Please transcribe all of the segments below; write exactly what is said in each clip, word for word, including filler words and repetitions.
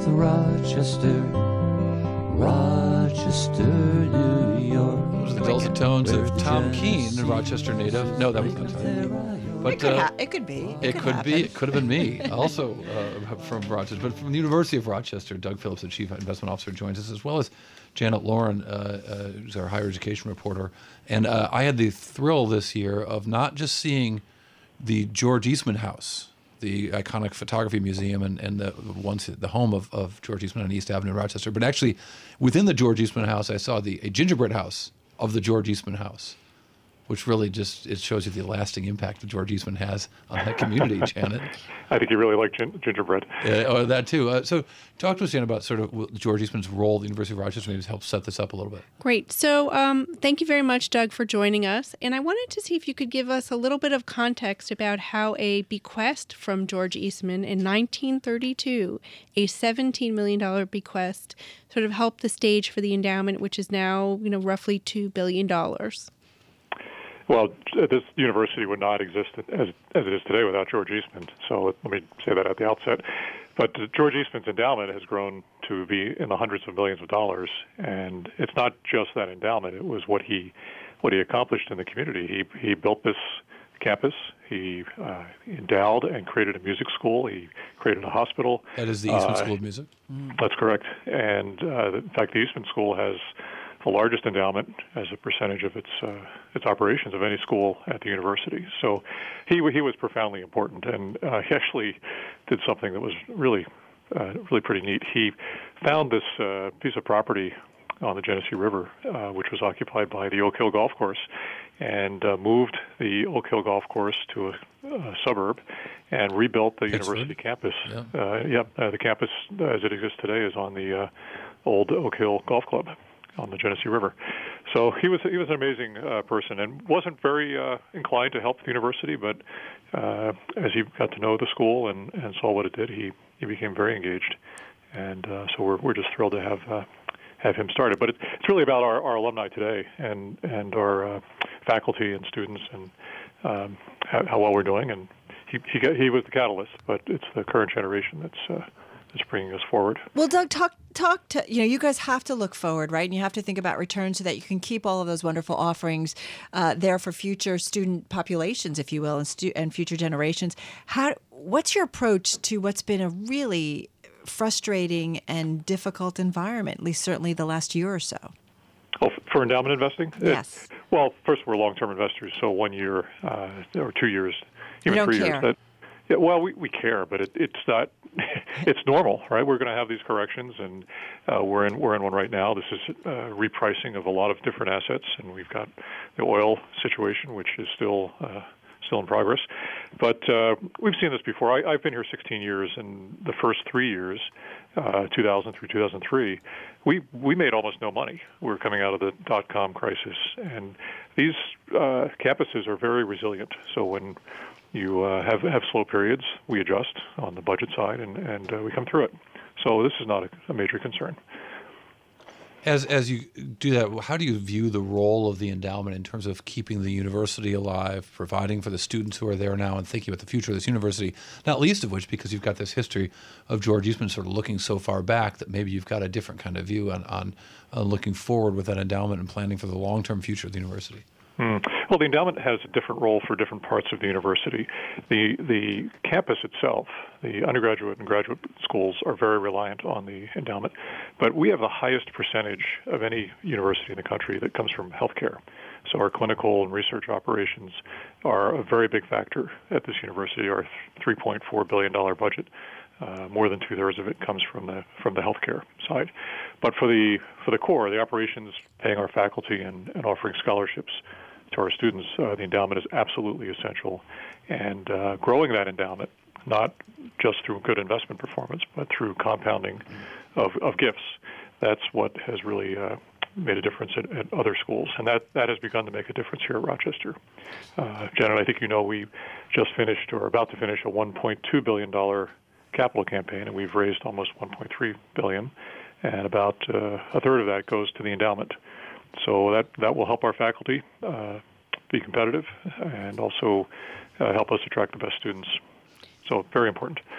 Rochester, Rochester, New York. Those are the dulcet tones of Tom Keene, a Rochester native. No, that was not Tom. But It could, uh, ha- it could be. It could could happen. be. It could have been me, also uh, from Rochester, but from the University of Rochester. Doug Phillips, the Chief Investment Officer, joins us, as well as Janet Lauren, uh, uh, who's our higher education reporter. And uh, I had the thrill this year of not just seeing the George Eastman House, the iconic photography museum, and, and the once the home of, of George Eastman on East Avenue in Rochester, but actually within the George Eastman House, I saw the a gingerbread house of the George Eastman House, which really just, it shows you the lasting impact that George Eastman has on that community, Janet. I think you really like gin- gingerbread. Uh, oh, that too. Uh, so talk to us, Janet, about sort of George Eastman's role at the University of Rochester. Maybe help set this up a little bit. Great. So um, thank you very much, Doug, for joining us. And I wanted to see if you could give us a little bit of context about how a bequest from George Eastman in nineteen thirty-two, a seventeen million dollars bequest, sort of helped the stage for the endowment, which is now, you know, roughly two billion dollars. Well, this university would not exist as as it is today without George Eastman. So let me say that at the outset. But George Eastman's endowment has grown to be in the hundreds of millions of dollars, and it's not just that endowment. It was what he what he accomplished in the community. He he built this campus. He uh, endowed and created a music school. He created a hospital. That is the Eastman uh, School of Music? Mm. That's correct. And uh, in fact, the Eastman School has the largest endowment as a percentage of its uh, its operations of any school at the university. So he he was profoundly important, and uh, he actually did something that was really uh, really pretty neat. He found this uh, piece of property on the Genesee River, uh, which was occupied by the Oak Hill Golf Course, and uh, moved the Oak Hill Golf Course to a, a suburb and rebuilt the Pittsford. university campus. Yeah, uh, yeah uh, the campus uh, as it exists today is on the uh, old Oak Hill Golf Club on the Genesee River. So he was he was an amazing uh, person, and wasn't very uh, inclined to help the university, but uh, as he got to know the school and, and saw what it did, he, he became very engaged. And uh, so we're we're just thrilled to have uh, have him started. But it, it's really about our, our alumni today and and our uh, faculty and students, and um, how, how well we're doing. And he he, got, he was the catalyst, but it's the current generation that's uh, that's bringing us forward. Well, Doug, talk talk to, you know, you guys have to look forward, right? And you have to think about returns so that you can keep all of those wonderful offerings uh, there for future student populations, if you will, and, stu- and future generations. How? What's your approach to what's been a really frustrating and difficult environment, at least certainly the last year or so? Oh, for endowment investing? Yes. It, well, first, we're long-term investors, so one year uh, or two years, even you don't three care. years. That, yeah, well, we, we care, but it, it's not. It's normal, right? We're going to have these corrections, and uh, we're in we're in one right now. This is uh, repricing of a lot of different assets, and we've got the oil situation, which is still uh, still in progress. But uh, we've seen this before. I, I've been here sixteen years, and the first three years, uh, two thousand through two thousand three, we we made almost no money. We were coming out of the dot-com crisis, and these uh, campuses are very resilient. So when you uh, have have slow periods, we adjust on the budget side, and, and uh, we come through it. So this is not a, a major concern. As as you do that, how do you view the role of the endowment in terms of keeping the university alive, providing for the students who are there now, and thinking about the future of this university, not least of which because you've got this history of George Eastman sort of looking so far back that maybe you've got a different kind of view on, on, on looking forward with that endowment and planning for the long-term future of the university? Hmm. Well, the endowment has a different role for different parts of the university. The the campus itself, the undergraduate and graduate schools are very reliant on the endowment, but we have the highest percentage of any university in the country that comes from healthcare. So our clinical and research operations are a very big factor at this university. Our three point four billion dollars budget, uh, more than two-thirds of it comes from the from the healthcare side. But for the for the core, the operations, paying our faculty and, and offering scholarships to our students, uh, the endowment is absolutely essential. And uh, growing that endowment, not just through good investment performance, but through compounding of, of gifts, that's what has really uh, made a difference at, at other schools. And that, that has begun to make a difference here at Rochester. Uh, Janet, I think you know we just finished or are about to finish a one point two billion dollars capital campaign, and we've raised almost one point three billion dollars, and about uh, a third of that goes to the endowment. So that, that will help our faculty uh, be competitive and also uh, help us attract the best students. So very important.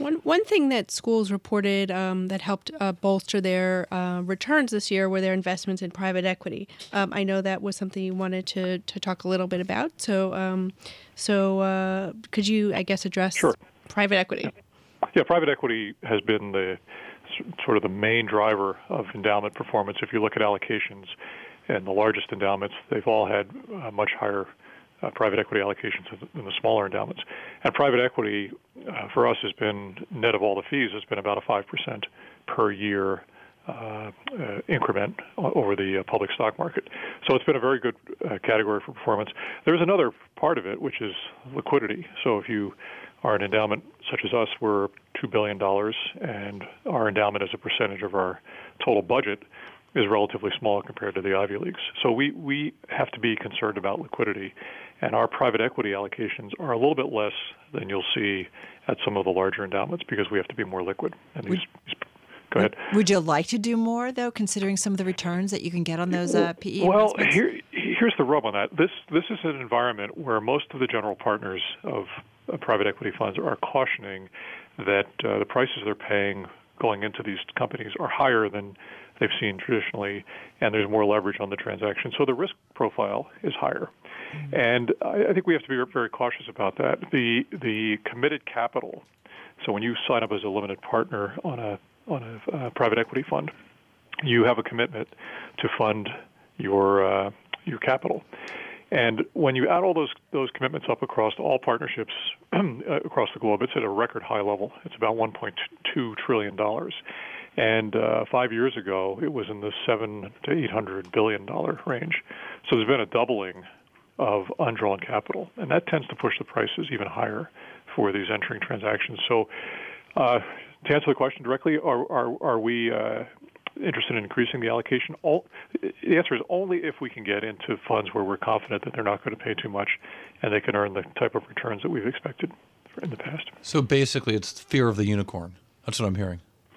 One one thing that schools reported um, that helped uh, bolster their uh, returns this year were their investments in private equity. Um, I know that was something you wanted to, to talk a little bit about. So, um, so uh, could you, I guess, address Sure. private equity? Yeah, private equity has been the sort of the main driver of endowment performance. If you look at allocations and the largest endowments, they've all had uh, much higher Uh, private equity allocations than the smaller endowments. And private equity uh, for us has been, net of all the fees, has been about a five percent per year uh, uh, increment over the uh, public stock market. So it's been a very good uh, category for performance. There's another part of it, which is liquidity. So if you are an endowment such as us, we're two billion dollars, and our endowment as a percentage of our total budget is relatively small compared to the Ivy Leagues. So we, we have to be concerned about liquidity, and our private equity allocations are a little bit less than you'll see at some of the larger endowments because we have to be more liquid. And these, these, go ahead. Would you like to do more, though, considering some of the returns that you can get on those uh, P E Well, investments? here, here's the rub on that. This, this is an environment where most of the general partners of uh, private equity funds are cautioning that uh, the prices they're paying going into these companies are higher than they've seen traditionally, and there's more leverage on the transaction. So the risk profile is higher. And I, I think we have to be very cautious about that. The the committed capital, so when you sign up as a limited partner on a on a uh, private equity fund, you have a commitment to fund your uh, your capital. And when you add all those those commitments up across all partnerships across the globe, it's at a record high level. It's about one point two trillion dollars. And uh, five years ago, it was in the seven to eight hundred billion dollar range. So there's been a doubling of undrawn capital, and that tends to push the prices even higher for these entering transactions. So, uh, to answer the question directly, are are, are we uh, interested in increasing the allocation? All, the answer is only if we can get into funds where we're confident that they're not going to pay too much, and they can earn the type of returns that we've expected in the past. So basically, it's fear of the unicorn. That's what I'm hearing.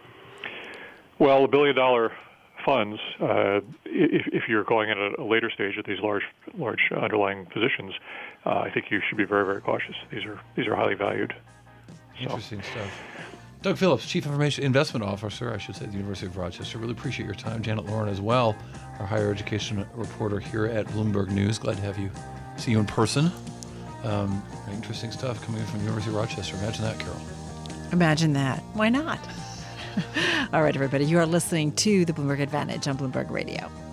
Well, the billion-dollar funds, uh, if, if you're going in at a later stage at these large, large underlying positions, uh, I think you should be very, very cautious. These are these are highly valued. So. Interesting stuff. Doug Phillips, Chief Information Investment Officer, I should say, at the University of Rochester. Really appreciate your time. Janet Lauren as well, our higher education reporter here at Bloomberg News. Glad to have you, see you in person. Um, interesting stuff coming in from the University of Rochester. Imagine that, Carol. Imagine that. Why not? All right, everybody, you are listening to the Bloomberg Advantage on Bloomberg Radio.